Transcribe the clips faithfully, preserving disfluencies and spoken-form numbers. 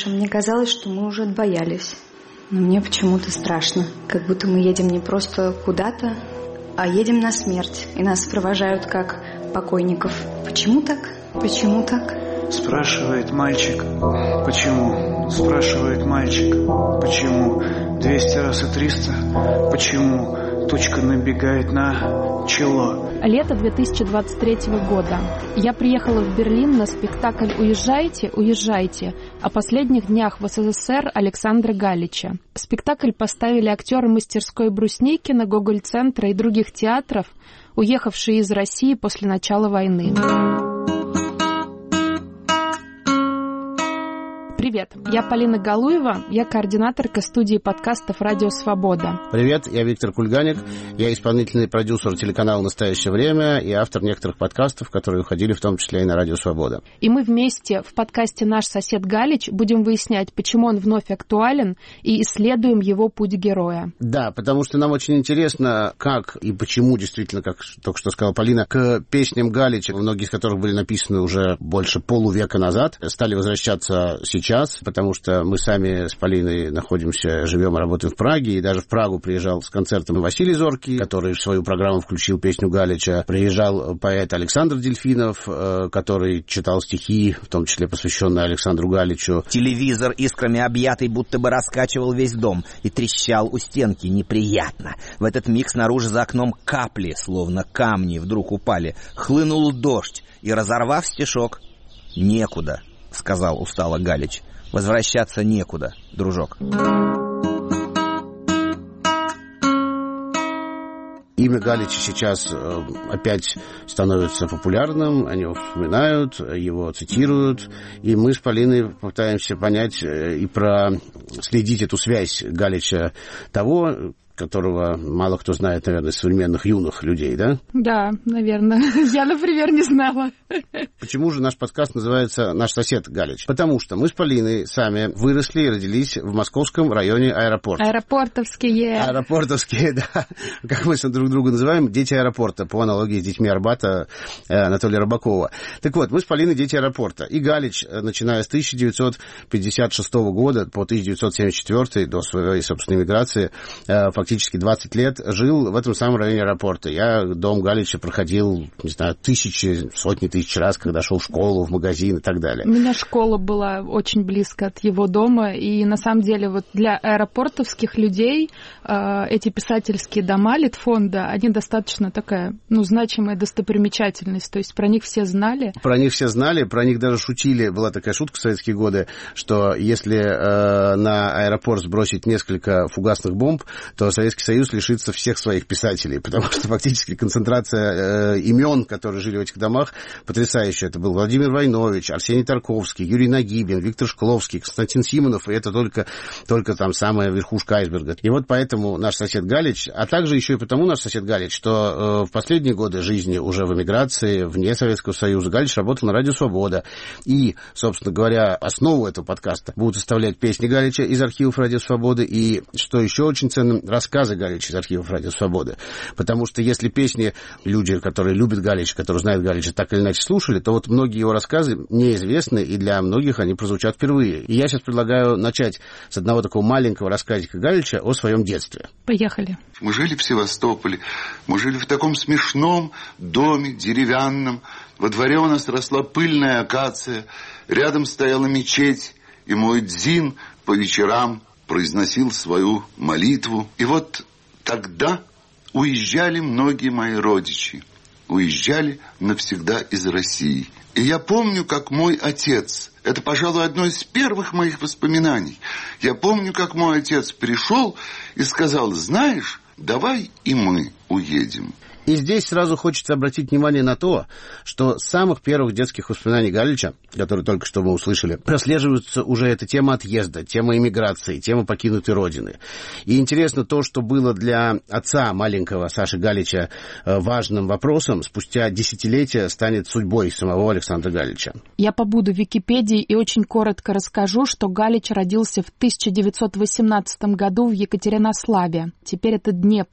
Леша, мне казалось, что мы уже отбоялись. Но мне почему-то страшно. Как будто мы едем не просто куда-то, а едем на смерть. И нас провожают как покойников. Почему так? Почему так? Спрашивает мальчик, почему? Спрашивает мальчик, почему? Двести раз и триста, почему? Тучка набегает на чело. Лето две тысячи двадцать третьего года. Я приехала в Берлин на спектакль «Уезжайте, уезжайте» о последних днях в СССР Александра Галича. Спектакль поставили актеры мастерской Брусникина, Гоголь-центра и других театров, уехавшие из России после начала войны. Привет, я Полина Галуева, я координаторка студии подкастов «Радио Свобода». Привет, я Виктор Кульганик, я исполнительный продюсер телеканала «Настоящее время» и автор некоторых подкастов, которые выходили в том числе и на «Радио Свобода». И мы вместе в подкасте «Наш сосед Галич» будем выяснять, почему он вновь актуален, и исследуем его путь героя. Да, потому что нам очень интересно, как и почему действительно, как только что сказала Полина, к песням Галича, многие из которых были написаны уже больше полувека назад, стали возвращаться сейчас. Потому что мы сами с Полиной находимся, живем и работаем в Праге, и даже в Прагу приезжал с концертом Василий Зоркий, который в свою программу включил песню Галича. Приезжал поэт Александр Дельфинов, который читал стихи, в том числе посвященные Александру Галичу. Телевизор, искрами объятый, будто бы раскачивал весь дом и трещал у стенки неприятно. В этот миг снаружи за окном капли, словно камни, вдруг упали. Хлынул дождь, и, разорвав стишок, «Некуда», — сказал устало Галич. «Возвращаться некуда, дружок». Имя Галича сейчас опять становится популярным, о нем вспоминают, его цитируют, и мы с Полиной пытаемся понять и проследить эту связь Галича того, которого мало кто знает, наверное, из современных юных людей, да? Да, наверное. Я, например, не знала. Почему же наш подкаст называется «Наш сосед Галич»? Потому что мы с Полиной сами выросли и родились в московском районе аэропорта. Аэропортовские. Аэропортовские, да. Как мы друг друга называем, дети аэропорта, по аналогии с детьми Арбата Анатолия Рыбакова. Так вот, мы с Полиной дети аэропорта. И Галич, начиная с тысяча девятьсот пятьдесят шестого года по тысяча девятьсот семьдесят четвёртый, до своей собственной миграции, фактически двадцать лет жил в этом самом районе аэропорта. Я дом Галича проходил, не знаю, тысячи, сотни тысяч раз, когда шел в школу, в магазин и так далее. У меня школа была очень близко от его дома, и на самом деле вот для аэропортовских людей э, эти писательские дома Литфонда, они достаточно такая, ну, значимая достопримечательность, то есть про них все знали. Про них все знали, про них даже шутили, была такая шутка в советские годы, что если э, на аэропорт сбросить несколько фугасных бомб, то Советский Союз лишится всех своих писателей, потому что фактически концентрация э, имен, которые жили в этих домах, потрясающая. Это был Владимир Войнович, Арсений Тарковский, Юрий Нагибин, Виктор Шкловский, Константин Симонов, и это только, только там самая верхушка айсберга. И вот поэтому наш сосед Галич, а также еще и потому наш сосед Галич, что э, в последние годы жизни уже в эмиграции, вне Советского Союза, Галич работал на Радио Свобода. И, собственно говоря, основу этого подкаста будут составлять песни Галича из архивов Радио Свободы и, что еще очень ценно, рассказы Галича из архивов Радио Свободы. Потому что если песни люди, которые любят Галича, которые знают Галича, так или иначе слушали, то вот многие его рассказы неизвестны, и для многих они прозвучат впервые. И я сейчас предлагаю начать с одного такого маленького рассказика Галича о своем детстве. Поехали. Мы жили в Севастополе, мы жили в таком смешном доме деревянном. Во дворе у нас росла пыльная акация, рядом стояла мечеть, и мой дзин по вечерам произносил свою молитву. И вот тогда уезжали многие мои родичи. Уезжали навсегда из России. И я помню, как мой отец, это, пожалуй, одно из первых моих воспоминаний, я помню, как мой отец пришел и сказал: знаешь, давай и мы уедем. И здесь сразу хочется обратить внимание на то, что с самых первых детских воспоминаний Галича, которые только что мы услышали, прослеживается уже эта тема отъезда, тема эмиграции, тема покинутой родины. И интересно то, что было для отца маленького Саши Галича важным вопросом, спустя десятилетия станет судьбой самого Александра Галича. Я побуду в Википедии и очень коротко расскажу, что Галич родился в тысяча девятьсот восемнадцатом году в Екатеринославе. Теперь это Днепр.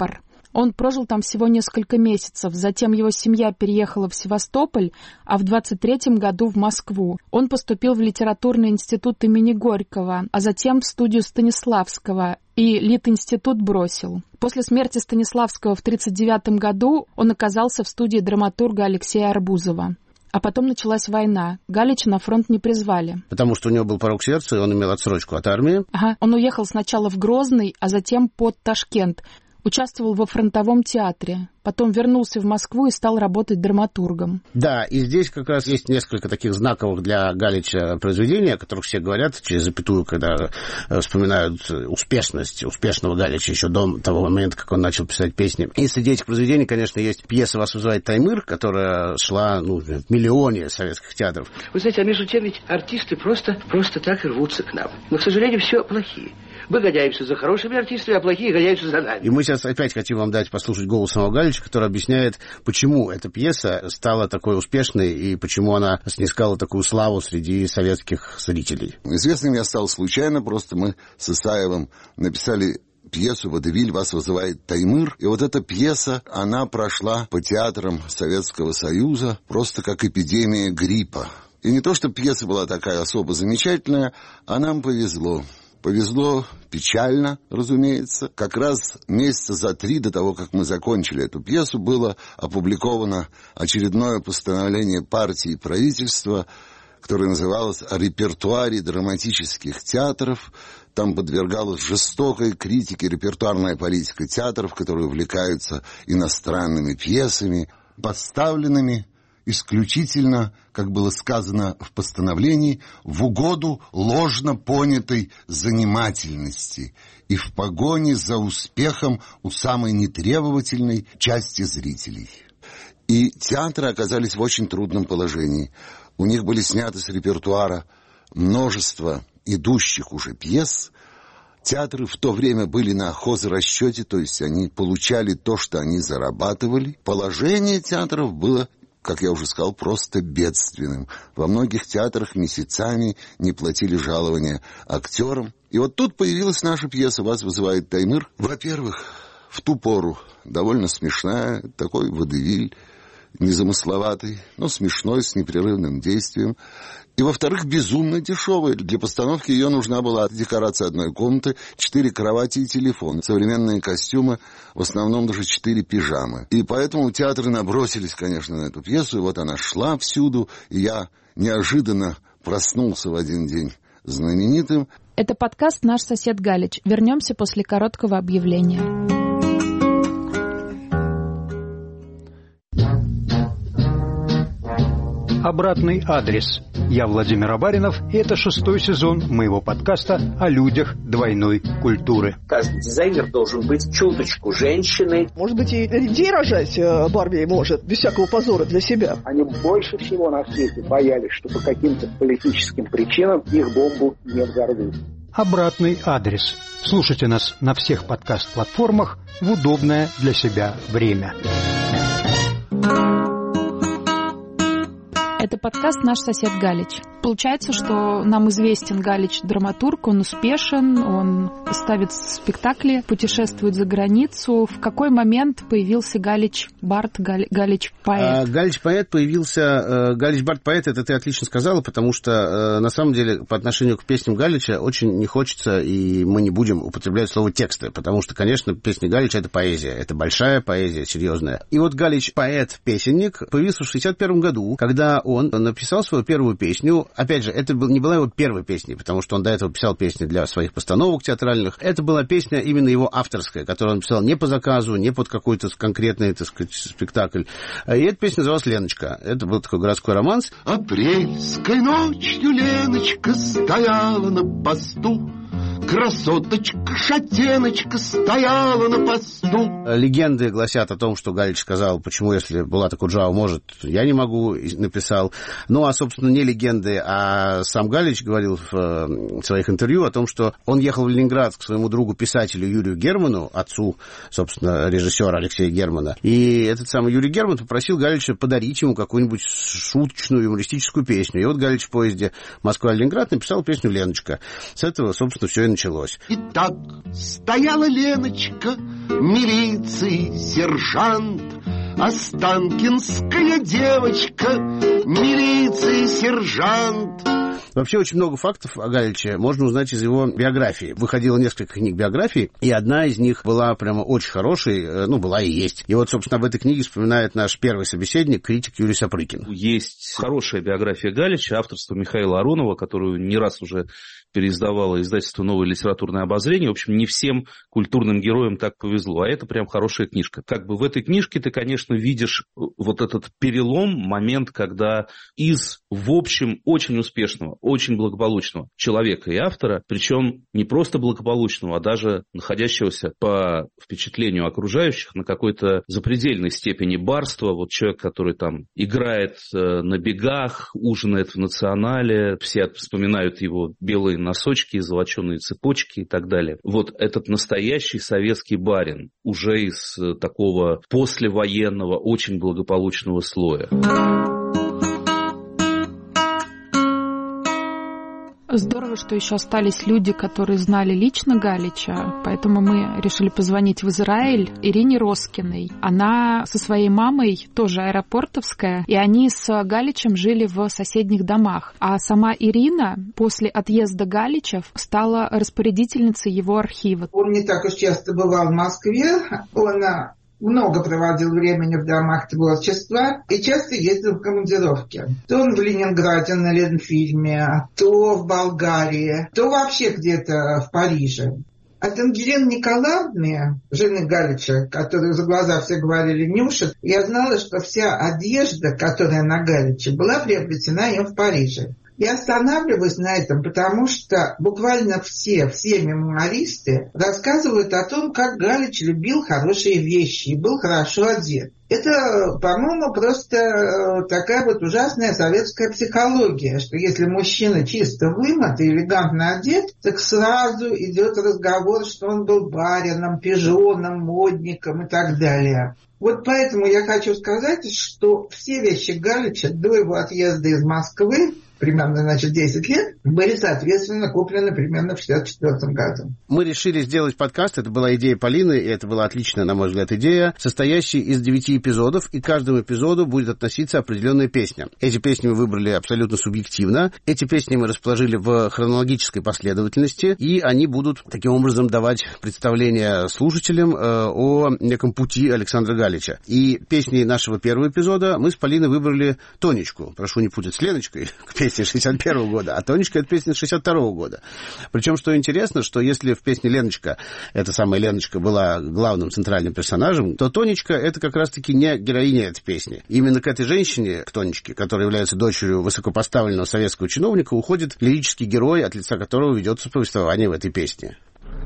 Он прожил там всего несколько месяцев, затем его семья переехала в Севастополь, а в двадцать третьем году в Москву. Он поступил в литературный институт имени Горького, а затем в студию Станиславского, и Литинститут бросил. После смерти Станиславского в тридцать девятом году он оказался в студии драматурга Алексея Арбузова. А потом началась война. Галича на фронт не призвали. Потому что у него был порок сердца, и он имел отсрочку от армии. Ага. Он уехал сначала в Грозный, а затем под Ташкент. Участвовал во фронтовом театре. Потом вернулся в Москву и стал работать драматургом. Да, и здесь как раз есть несколько таких знаковых для Галича произведений, о которых все говорят через запятую, когда вспоминают успешность успешного Галича еще до того момента, как он начал писать песни. И среди этих произведений, конечно, есть пьеса «Вас вызывает Таймыр», которая шла ну, в миллионе советских театров. Вы знаете, а между тем ведь артисты просто, просто так и рвутся к нам. Но, к сожалению, все плохие. Мы гоняемся за хорошими артистами, а плохие гоняются за нами. И мы сейчас опять хотим вам дать послушать голос самого Галича, который объясняет, почему эта пьеса стала такой успешной и почему она снискала такую славу среди советских зрителей. Известным я стал случайно, просто мы с Исаевым написали пьесу «Водевиль. Вас вызывает Таймыр». И вот эта пьеса, она прошла по театрам Советского Союза просто как эпидемия гриппа. И не то, что пьеса была такая особо замечательная, а нам повезло. Повезло печально, разумеется. Как раз месяца за три до того, как мы закончили эту пьесу, было опубликовано очередное постановление партии и правительства, которое называлось «О репертуаре драматических театров». Там подвергалась жестокой критике репертуарная политика театров, которые увлекаются иностранными пьесами, поставленными исключительно, как было сказано в постановлении, в угоду ложно понятой занимательности и в погоне за успехом у самой нетребовательной части зрителей. И театры оказались в очень трудном положении. У них были сняты с репертуара множество идущих уже пьес. Театры в то время были на хозрасчете, то есть они получали то, что они зарабатывали. Положение театров было, как я уже сказал, просто бедственным. Во многих театрах месяцами не платили жалования актерам. И вот тут появилась наша пьеса «Вас вызывает Таймыр». Во-первых, в ту пору довольно смешная, такой водевиль, незамысловатый, но смешной, с непрерывным действием. И, во-вторых, безумно дешевая. Для постановки ее нужна была декорация одной комнаты, четыре кровати и телефон. Современные костюмы, в основном даже четыре пижамы. И поэтому театры набросились, конечно, на эту пьесу. И вот она шла всюду. И я неожиданно проснулся в один день знаменитым. Это подкаст «Наш сосед Галич». Вернемся после короткого объявления. Обратный адрес. Я Владимир Абаринов, и это шестой сезон моего подкаста о людях двойной культуры. Каждый дизайнер должен быть чуточку женщиной. Может быть, и людей рожать Барби может, без всякого позора для себя. Они больше всего на свете боялись, что по каким-то политическим причинам их бомбу не взорвут. Обратный адрес. Слушайте нас на всех подкаст-платформах в удобное для себя время. Это подкаст «Наш сосед Галич». Получается, что нам известен Галич драматург, он успешен, он ставит спектакли, путешествует за границу. В какой момент появился Галич Барт, Галич поэт? Галич поэт появился... Галич Барт поэт, это ты отлично сказала, потому что на самом деле по отношению к песням Галича очень не хочется, и мы не будем употреблять слово тексты, потому что, конечно, песни Галича — это поэзия, это большая поэзия, серьезная. И вот Галич поэт-песенник появился в шестьдесят первом году, когда он написал свою первую песню. Опять же, это не была его первой песней, потому что он до этого писал песни для своих постановок театральных. Это была песня именно его авторская, которую он писал не по заказу, не под какой-то конкретный, так сказать, спектакль. И эта песня называлась «Леночка». Это был такой городской романс. Апрельской ночью Леночка стояла на посту, красоточка, шатеночка стояла на посту. Легенды гласят о том, что Галич сказал, почему, если Булат Акуджава может, я не могу, написал. Ну, а, собственно, не легенды, а сам Галич говорил в своих интервью о том, что он ехал в Ленинград к своему другу-писателю Юрию Герману, отцу, собственно, режиссера Алексея Германа. И этот самый Юрий Герман попросил Галича подарить ему какую-нибудь шуточную, юмористическую песню. И вот Галич в поезде Москва-Ленинград написал песню «Леночка». С этого, собственно, все и началось. Итак, стояла Леночка милиции сержант, Останкинская девочка, милиции сержант. Вообще очень много фактов о Галиче можно узнать из его биографии. Выходило несколько книг биографии, и одна из них была прямо очень хорошей, ну, была и есть. И вот, собственно, об этой книге вспоминает наш первый собеседник, критик Юрий Сапрыкин. Есть хорошая биография Галича, авторство Михаила Аронова, которую не раз уже переиздавало издательство «Новое литературное обозрение». В общем, не всем культурным героям так повезло, а это прям хорошая книжка. Как бы в этой книжке ты, конечно, видишь вот этот перелом, момент, когда из, в общем, очень успешного, очень благополучного человека и автора, причем не просто благополучного, а даже находящегося по впечатлению окружающих на какой-то запредельной степени барства, вот человек, который там играет на бегах, ужинает в «Национале», все вспоминают его белые носочки, золоченые цепочки и так далее. Вот этот настоящий советский барин, уже из такого послевоенного, очень благополучного слоя. Здорово, что еще остались люди, которые знали лично Галича, поэтому мы решили позвонить в Израиль Ирине Роскиной. Она со своей мамой, тоже аэропортовская, и они с Галичем жили в соседних домах. А сама Ирина после отъезда Галича стала распорядительницей его архива. Он не так уж часто бывал в Москве, он много проводил времени в домах творчества и часто ездил в командировки. То он в Ленинграде на Ленфильме, то в Болгарии, то вообще где-то в Париже. От Ангелины Николаевны, жены Галича, которую за глаза все говорили Нюша, я знала, что вся одежда, которая на Галиче, была приобретена им в Париже. Я останавливаюсь на этом, потому что буквально все, все мемуаристы рассказывают о том, как Галич любил хорошие вещи и был хорошо одет. Это, по-моему, просто такая вот ужасная советская психология, что если мужчина чисто вымыт и элегантно одет, так сразу идет разговор, что он был барином, пижоном, модником и так далее. Вот поэтому я хочу сказать, что все вещи Галича до его отъезда из Москвы, примерно, значит, десять лет, были, соответственно, куплены примерно в шестьдесят четвёртом году. Мы решили сделать подкаст, это была идея Полины, и это была отличная, на мой взгляд, идея, состоящий из девяти эпизодов, и к каждому эпизоду будет относиться определенная песня. Эти песни мы выбрали абсолютно субъективно, эти песни мы расположили в хронологической последовательности, и они будут таким образом давать представление слушателям э, о неком пути Александра Галича. И песни нашего первого эпизода мы с Полиной выбрали Тонечку, прошу не путать с Леночкой, к песне шестьдесят первого года, а Тонечка — это песня шестьдесят второго года. Причем, что интересно, что если в песне Леночка, эта самая Леночка была главным центральным персонажем, то Тонечка — это как раз-таки не героиня этой песни. Именно к этой женщине, к Тонечке, которая является дочерью высокопоставленного советского чиновника, уходит лирический герой, от лица которого ведется повествование в этой песне.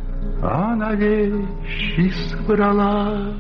Она вещи собрала,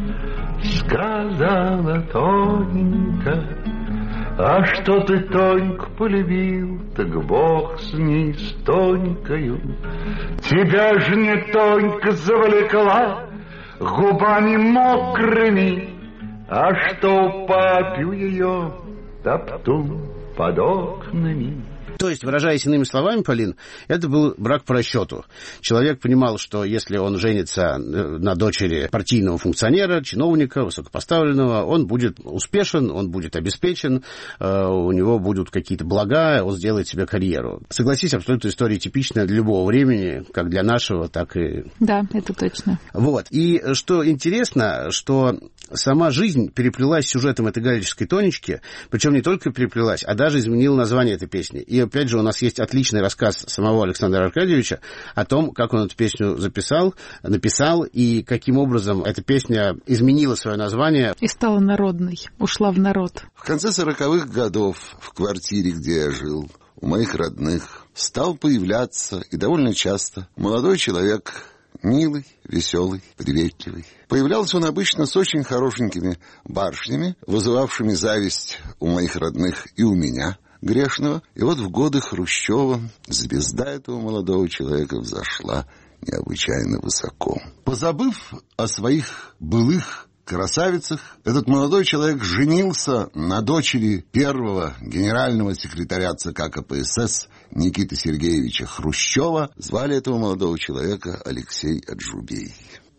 сказала Тоненька: а что ты Тоньку полюбил, так бог с ней, с Тонькою. Тебя ж не Тонька завлекла губами мокрыми, а что папил ее топтун под окнами. То есть, выражаясь иными словами, Полин, это был брак по расчету. Человек понимал, что если он женится на дочери партийного функционера, чиновника, высокопоставленного, он будет успешен, он будет обеспечен, у него будут какие-то блага, он сделает себе карьеру. Согласись, абсолютно история типичная для любого времени, как для нашего, так и... Да, это точно. Вот. И что интересно, что сама жизнь переплелась с сюжетом этой галической Тонечки, причем не только переплелась, а даже изменила название этой песни. И опять же, у нас есть отличный рассказ самого Александра Аркадьевича о том, как он эту песню записал, написал, и каким образом эта песня изменила свое название. И стала народной, ушла в народ. В конце сороковых годов в квартире, где я жил, у моих родных, стал появляться, и довольно часто, молодой человек, милый, веселый, приветливый. Появлялся он обычно с очень хорошенькими барышнями, вызывавшими зависть у моих родных и у меня, грешного. И вот в годы Хрущева звезда этого молодого человека взошла необычайно высоко. Позабыв о своих былых красавицах, этот молодой человек женился на дочери первого генерального секретаря ЦК КПСС Никиты Сергеевича Хрущева. Звали этого молодого человека Алексей Аджубей.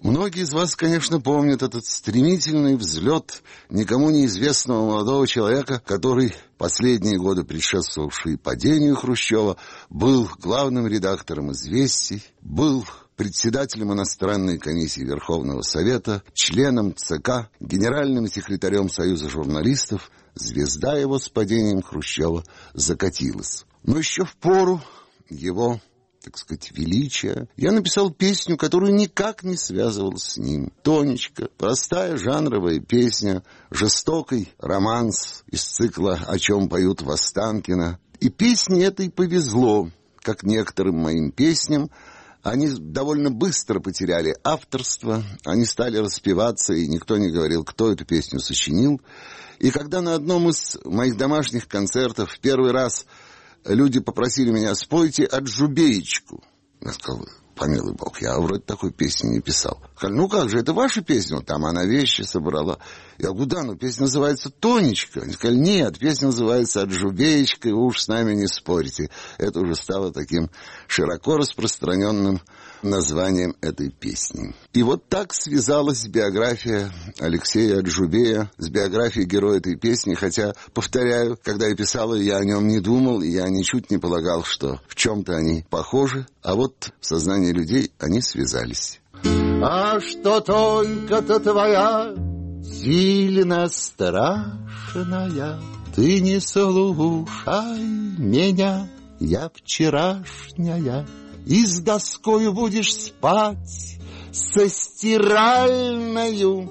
Многие из вас, конечно, помнят этот стремительный взлет никому неизвестного молодого человека, который последние годы, предшествовавшие падению Хрущева, был главным редактором «Известий», был председателем иностранной комиссии Верховного Совета, членом ЦК, генеральным секретарем Союза журналистов. Звезда его с падением Хрущева закатилась. Но еще в пору его, так сказать, величия, я написал песню, которую никак не связывал с ним. «Тонечка», простая жанровая песня, жестокий романс из цикла «О чем поют в Останкино». И песне этой повезло, как некоторым моим песням. Они довольно быстро потеряли авторство, они стали распеваться, и никто не говорил, кто эту песню сочинил. И когда на одном из моих домашних концертов в первый раз люди попросили меня: спойте «Аджубеечку». Я сказал: помилуй бог, я вроде такой песни не писал. Сказали: ну как же, это ваша песня? Там она вещи собрала. Я говорю: да, но песня называется «Тонечка». Они сказали: нет, песня называется «Аджубеечка», и вы уж с нами не спорите. Это уже стало таким широко распространенным названием этой песни. И вот так связалась биография Алексея Аджубея с биографией героя этой песни, хотя, повторяю, когда я писал ее, я о нем не думал, и я ничуть не полагал, что в чем-то они похожи, а вот в сознании людей они связались. А что Тонька-то твоя сильно страшная, ты не слушай меня, я вчерашняя. И с доскою будешь спать, со стиральною,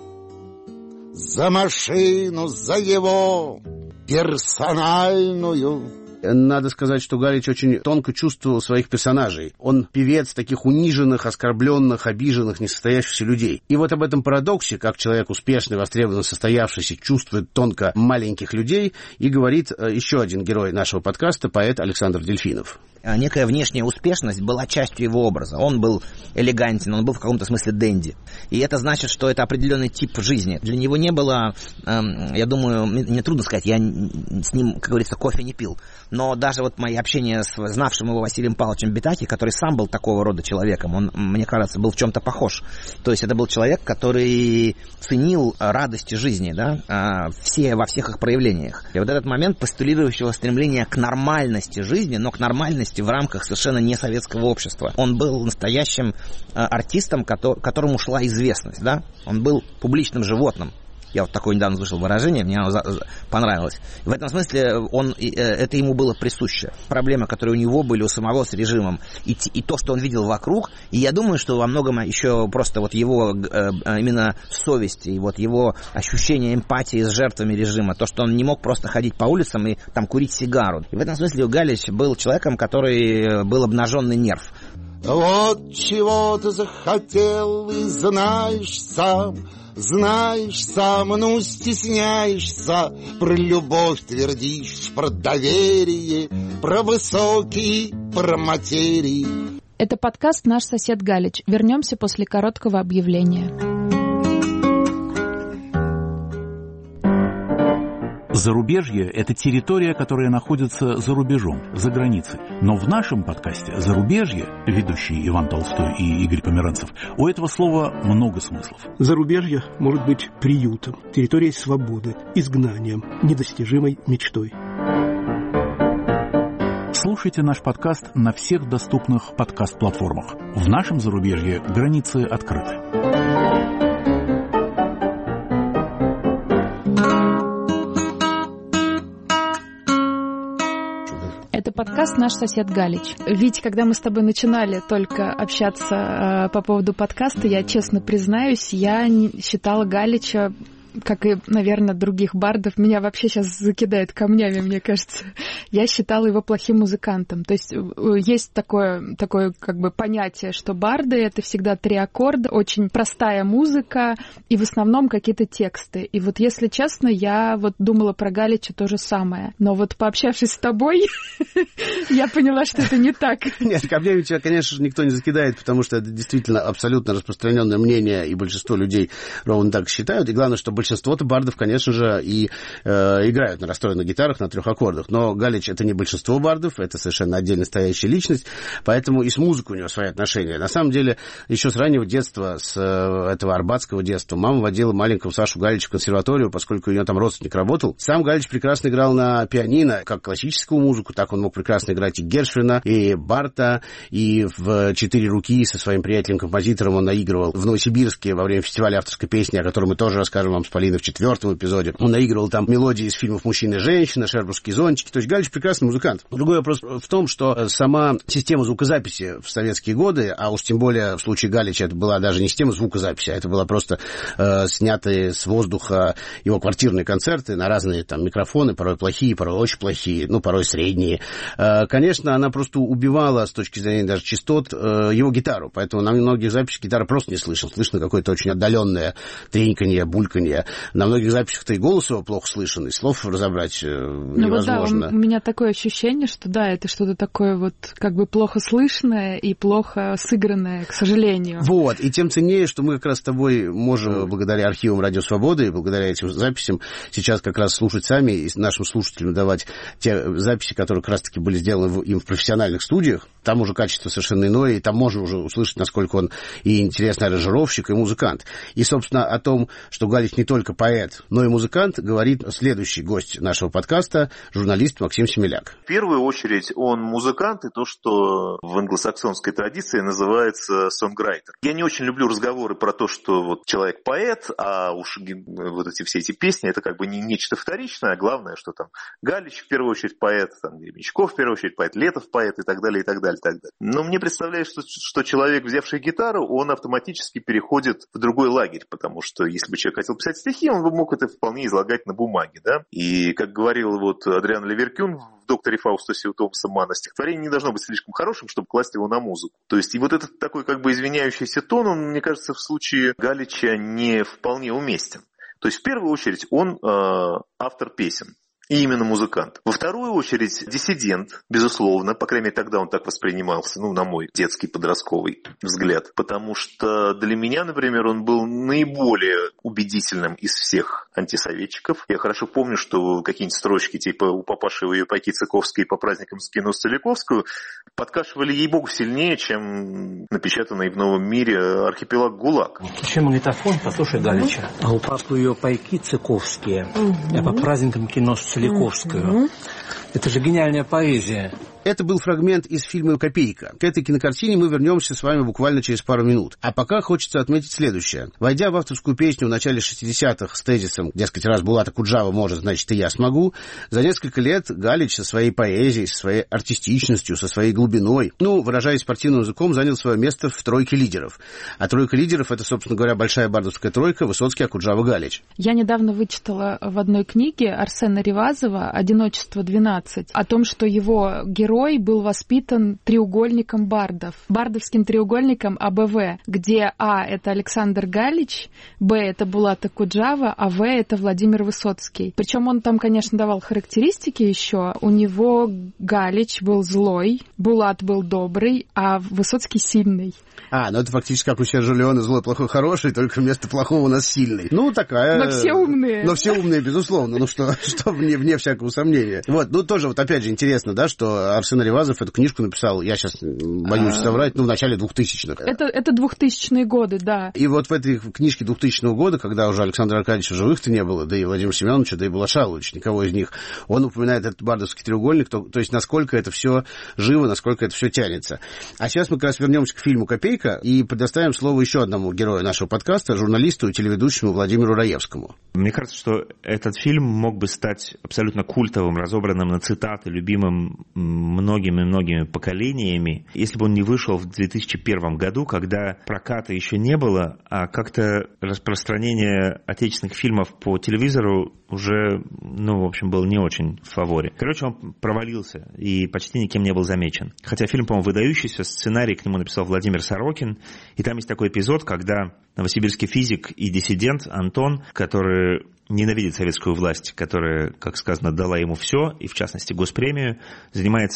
за машину, за его персональную. Надо сказать, что Галич очень тонко чувствовал своих персонажей. Он певец таких униженных, оскорбленных, обиженных, несостоявшихся людей. И вот об этом парадоксе, как человек успешный, востребованный, состоявшийся, чувствует тонко маленьких людей, и говорит еще один герой нашего подкаста, поэт Александр Дельфинов. Некая внешняя успешность была частью его образа. Он был элегантен, он был в каком-то смысле денди. И это значит, что это определенный тип жизни. Для него не было, эм, я думаю, мне трудно сказать, я с ним, как говорится, кофе не пил. Но даже вот мои общения с знавшим его Василием Павловичем Битаки, который сам был такого рода человеком, он, мне кажется, был в чем-то похож. То есть это был человек, который ценил радости жизни, да, все, во всех их проявлениях. И вот этот момент постулирующего стремления к нормальности жизни, но к нормальности в рамках совершенно не советского общества. Он был настоящим артистом, которому шла известность, да? Он был публичным животным. Я вот такое недавно слышал выражение, мне оно понравилось. В этом смысле он, это ему было присуще. Проблемы, которые у него были, у самого с режимом, и, и то, что он видел вокруг, и я думаю, что во многом еще просто вот его именно совесть, и вот его ощущение эмпатии с жертвами режима, то, что он не мог просто ходить по улицам и там курить сигару. И в этом смысле Галич был человеком, который был обнаженный нерв. Вот чего ты захотел и знаешь сам, знаешь сам, ну стесняешься, про любовь твердишь, про доверие, про высокие, про материи. Это подкаст «Наш сосед Галич». Вернемся после короткого объявления. Зарубежье – это территория, которая находится за рубежом, за границей. Но в нашем подкасте «Зарубежье», ведущие Иван Толстой и Игорь Померанцев, у этого слова много смыслов. Зарубежье может быть приютом, территорией свободы, изгнанием, недостижимой мечтой. Слушайте наш подкаст на всех доступных подкаст-платформах. В нашем зарубежье границы открыты. Это подкаст «Наш сосед Галич». Вить, когда мы с тобой начинали только общаться э, по поводу подкаста, я честно признаюсь, я не считала Галича, как и, наверное, других бардов, меня вообще сейчас закидает камнями, мне кажется. Я считала его плохим музыкантом. То есть есть такое, такое как бы понятие, что барды — это всегда три аккорда, очень простая музыка и в основном какие-то тексты. И вот, если честно, я вот думала про Галича то же самое. Но вот пообщавшись с тобой, я поняла, что это не так. Нет, камнями тебя, конечно же, никто не закидает, потому что это действительно абсолютно распространенное мнение, и большинство людей ровно так считают. И главное, чтобы большинство-то бардов, конечно же, и э, играют на расстроенных гитарах, на трех аккордах. Но Галич — это не большинство бардов, это совершенно отдельно стоящая личность, поэтому и с музыкой у него свои отношения. На самом деле, еще с раннего детства, с э, этого арбатского детства, мама водила маленького Сашу Галича в консерваторию, поскольку у нее там родственник работал. Сам Галич прекрасно играл на пианино, как классическую музыку, так он мог прекрасно играть и Гершвина, и Барта, и в четыре руки со своим приятелем-композитором он наигрывал в Новосибирске во время фестиваля авторской песни, о котором мы тоже расскажем вам с Полиной в четвертом эпизоде. Он наигрывал там мелодии из фильмов «Мужчина и женщина», «Шербургские зонтики». То есть Галич прекрасный музыкант. Другой вопрос в том, что сама система звукозаписи в советские годы, а уж тем более в случае Галича это была даже не система звукозаписи, а это была просто э, снятые с воздуха его квартирные концерты на разные там микрофоны, порой плохие, порой очень плохие, ну, порой средние. Э, конечно, она просто убивала с точки зрения даже частот э, его гитару, поэтому на многих записях гитара просто не слышно. Слышно какое-то очень отдаленное треньканье, бульканье. На многих записях-то и голос его плохо слышен, и слов разобрать э, невозможно. Ну вот да, у меня такое ощущение, что да, это что-то такое вот как бы плохо слышное и плохо сыгранное, к сожалению. Вот, и тем ценнее, что мы как раз с тобой можем, благодаря архивам Радио Свободы и благодаря этим записям, сейчас как раз слушать сами и нашим слушателям давать те записи, которые как раз-таки были сделаны им в профессиональных студиях. Там уже качество совершенно иное, и там можно уже услышать, насколько он и интересный аранжировщик, и музыкант. И, собственно, о том, что Галич не только поэт, но и музыкант, говорит следующий гость нашего подкаста, журналист Максим Семеляк. В первую очередь он музыкант, и то, что в англосаксонской традиции называется сонграйтер. Я не очень люблю разговоры про то, что вот человек поэт, а уж вот эти все эти песни, это как бы не нечто вторичное, а главное, что там Галич в первую очередь поэт, там Гребенщиков в первую очередь поэт, Летов поэт и так далее, и так далее, и так далее. Но мне представляется, что, что человек, взявший гитару, он автоматически переходит в другой лагерь, потому что если бы человек хотел писать стихи, он бы мог это вполне излагать на бумаге, да. И, как говорил вот Адриан Леверкюн в «Докторе Фаустусе» у Томаса Манна, стихотворение не должно быть слишком хорошим, чтобы класть его на музыку. То есть и вот этот такой как бы извиняющийся тон, он, мне кажется, в случае Галича не вполне уместен. То есть в первую очередь он э, автор песен. И именно музыкант. Во вторую очередь диссидент, безусловно, по крайней мере тогда он так воспринимался, ну, на мой детский подростковый взгляд. Потому что для меня, например, он был наиболее убедительным из всех антисоветчиков. Я хорошо помню, что какие-нибудь строчки типа «У папаши ее пайки Цыковской по праздникам скину Столиковскую» подкашивали ей-богу сильнее, чем напечатанный в «Новом мире» архипелаг ГУЛАГ. Включи магнитофон, послушай Галича. А у папы ее пайки Цыковские, а по праздникам кино Соликовскую. Mm-hmm. Это же гениальная поэзия. Это был фрагмент из фильма «Копейка». К этой кинокартине мы вернемся с вами буквально через пару минут. А пока хочется отметить следующее. Войдя в авторскую песню в начале шестидесятых с тезисом, дескать, раз Булата Куджава может, значит, и я смогу, за несколько лет Галич со своей поэзией, со своей артистичностью, со своей глубиной, ну, выражаясь спортивным языком, занял свое место в тройке лидеров. А тройка лидеров — это, собственно говоря, большая бардовская тройка Высоцкий, Акуджава, Галич. Я недавно вычитала в одной книге Арсена Ревазова «Одиночество двенадцать» о том, что его герой Герой был воспитан треугольником бардов, бардовским треугольником А Б В, где А — это Александр Галич, Б — это Булата Куджава, а В — это Владимир Высоцкий. Причем он там, конечно, давал характеристики еще. У него Галич был злой, Булат был добрый, а Высоцкий сильный. А, ну это фактически как у Сержа Леоне «Злой, плохой, хороший», только вместо плохого у нас сильный. Ну, такая... Но все умные. Но все умные, безусловно, ну что, что вне, вне всякого сомнения. Вот, ну тоже вот опять же интересно, да, что Арсен Ревазов эту книжку написал, я сейчас боюсь соврать, ну в начале двухтысячных. Это, это двухтысячные годы, да. И вот в этой книжке двухтысячного года, когда уже Александра Аркадьевича в живых-то не было, да и Владимира Семеновича, да и Булат Шалович, никого из них, он упоминает этот бардовский треугольник, то, то есть насколько это все живо, насколько это все тянется. А сейчас мы как раз вернемся к фильму «Копейка» и предоставим слово еще одному герою нашего подкаста, журналисту и телеведущему Владимиру Раевскому. Мне кажется, что этот фильм мог бы стать абсолютно культовым, разобранным на цитаты, любимым многими-многими поколениями, если бы он не вышел в две тысячи первом году, когда проката еще не было, а как-то распространение отечественных фильмов по телевизору уже, ну, в общем, был не очень в фаворе. Короче, он провалился и почти никем не был замечен. Хотя фильм, по-моему, выдающийся, сценарий к нему написал Владимир Сорокин, и там есть такой эпизод, когда новосибирский физик и диссидент Антон, который ненавидит советскую власть, которая, как сказано, дала ему все, и в частности госпремию, занимается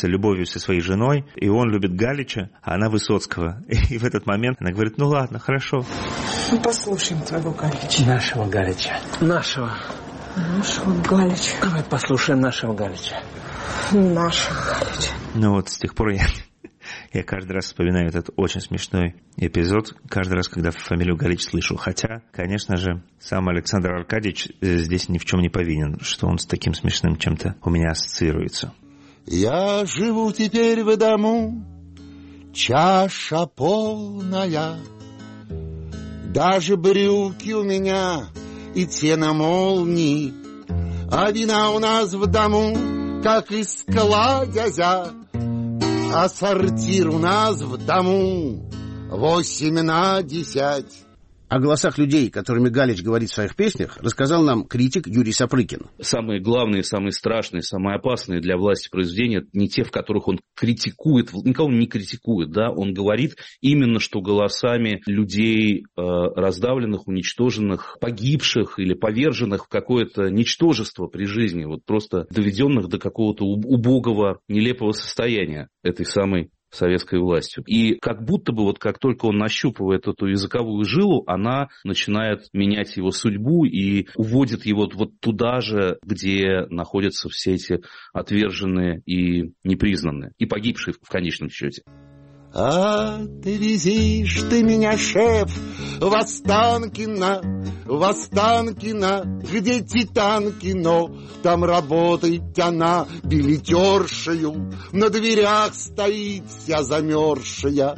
занимается любовью со своей женой, и он любит Галича, а она Высоцкого. И в этот момент она говорит, ну ладно, хорошо. Ну, послушаем твоего Галича. Нашего Галича. Нашего. Нашего Галича. Давай послушаем нашего Галича. Нашего Галича. Ну вот с тех пор я... Я каждый раз вспоминаю этот очень смешной эпизод, каждый раз, когда фамилию Галич слышу. Хотя, конечно же, сам Александр Аркадьевич здесь ни в чем не повинен, что он с таким смешным чем-то у меня ассоциируется. Я живу теперь в дому, чаша полная, даже брюки у меня и те на молнии, а вина у нас в дому, как из кладезя, а сортир у нас в дому восемь на десять. О голосах людей, которыми Галич говорит в своих песнях, рассказал нам критик Юрий Сапрыкин. Самые главные, самые страшные, самые опасные для власти произведения не те, в которых он критикует, никого не критикует, да, он говорит именно, что голосами людей э, раздавленных, уничтоженных, погибших или поверженных в какое-то ничтожество при жизни, вот просто доведенных до какого-то убогого, нелепого состояния этой самой советской властью. И как будто бы вот как только он нащупывает эту языковую жилу, она начинает менять его судьбу и уводит его вот туда же, где находятся все эти отверженные и непризнанные, и погибшие в конечном счете. А ты везишь ты меня, шеф, в Останкино, в Останкино, где Титанкино, там работает она билетершею, на дверях стоит вся замерзшая.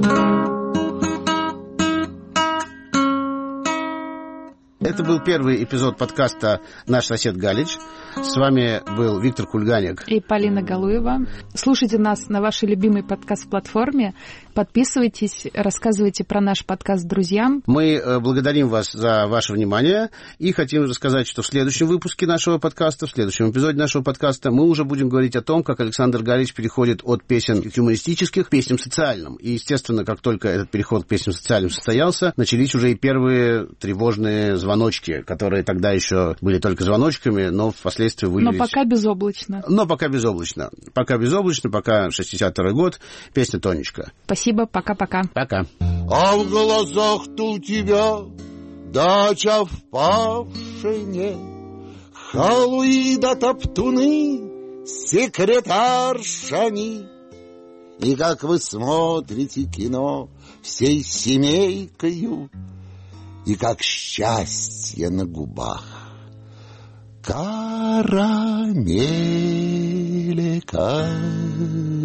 Это был первый эпизод подкаста «Наш сосед Галич». С вами был Виктор Кульганик и Полина Галуева. Слушайте нас на вашей любимой подкаст-платформе. Подписывайтесь, рассказывайте про наш подкаст друзьям. Мы благодарим вас за ваше внимание и хотим рассказать, что в следующем выпуске нашего подкаста, в следующем эпизоде нашего подкаста мы уже будем говорить о том, как Александр Галич переходит от песен юмористических к песням социальным. И, естественно, как только этот переход к песням социальным состоялся, начались уже и первые тревожные звоночки, которые тогда еще были только звоночками, но впоследствии вылились... Но пока безоблачно. Но пока безоблачно. Пока безоблачно, пока шестьдесят второй год, песня «Тонечка». Спасибо, пока-пока. Пока. А в глазах-то у тебя дача в Павшине, халуи да топтуны, секретаршани. И как вы смотрите кино всей семейкою, и как счастье на губах карамелька.